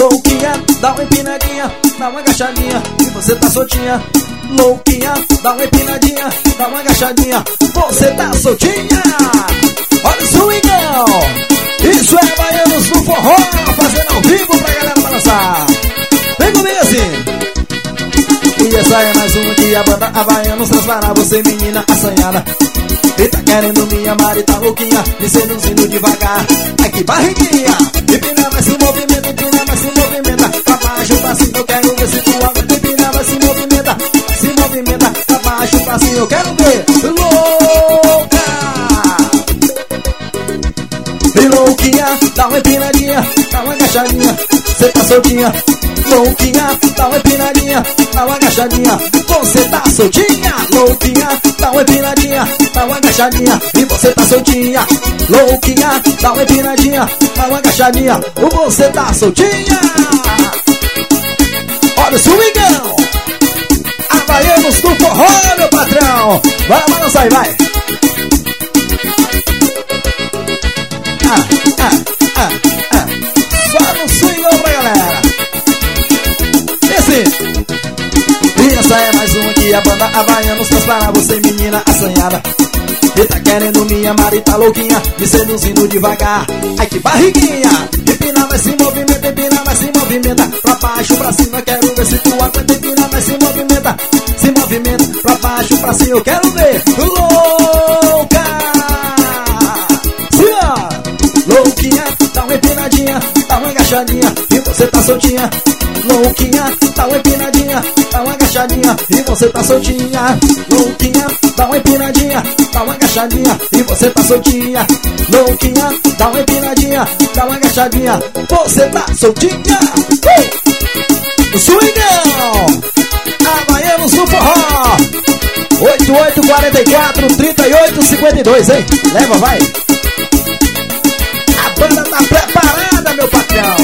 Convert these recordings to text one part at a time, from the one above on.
louquinha, dá uma empinadinha, dá uma agachadinha e você tá soltinha. Louquinha, dá uma empinadinha, dá uma agachadinha, você tá soltinha. Olha o swingão, isso é Baianos do Forró, fazendo ao vivo pra galera balançar. Vem comigo assim. E essa é mais uma que a banda Havaianos traz para você, menina assanhada. E tá querendo me amar e tá louquinha, me seduzindo devagar. Ai que barriguinha, empina, vai se movimenta, empina, vai se movimenta. Pra baixo, pra cima, eu quero ver se tu aguenta. Empina, vai se movimenta, se movimenta. Pra baixo, pra cima, eu quero ver. Louca! E louquinha, dá uma empinadinha, dá uma agachadinha, cê tá soltinha. Louquinha, dá uma empinadinha, dá uma agachadinha, você tá soltinha. Louquinha, dá uma empinadinha, dá uma agachadinha e você tá soltinha. Louquinha, dá uma empinadinha, dá uma agachadinha, você tá soltinha. Olha o swingão, Havaianos do Forró, meu patrão. Vai balançar aí, vai. Só no swingão pra galera. E essa é mais uma que a banda Havaianos traz para você, menina assanhada. E tá querendo me amar e tá louquinha, me seduzindo devagar. Ai que barriguinha, empina, vai se movimenta, empina, vai se movimenta. Pra baixo, pra cima, quero ver se tu aguenta. Empina, vai se movimenta, se movimenta. Pra baixo, pra cima, eu quero ver. Louca! Sim, ó. Louquinha, dá uma empinadinha, dá uma agachadinha e você tá soltinha. Louquinha, dá uma empinadinha, dá uma agachadinha e você tá soltinha. Louquinha, dá uma empinadinha, dá uma agachadinha e você tá soltinha. Louquinha, dá uma empinadinha, dá uma agachadinha, você tá soltinha. Swingão, Havaianos do Forró, 8844-3852, hein? Leva, vai. A banda tá preparada, meu patrão.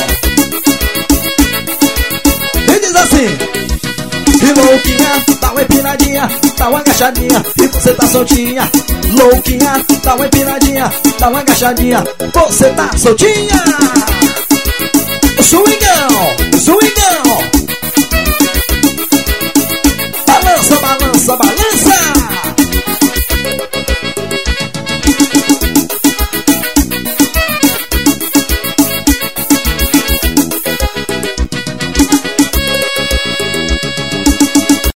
E diz assim. E louquinha, dá uma empinadinha, dá uma agachadinha e você tá soltinha. Louquinha, dá uma empinadinha, dá uma agachadinha, você tá soltinha. Swingão, swingão.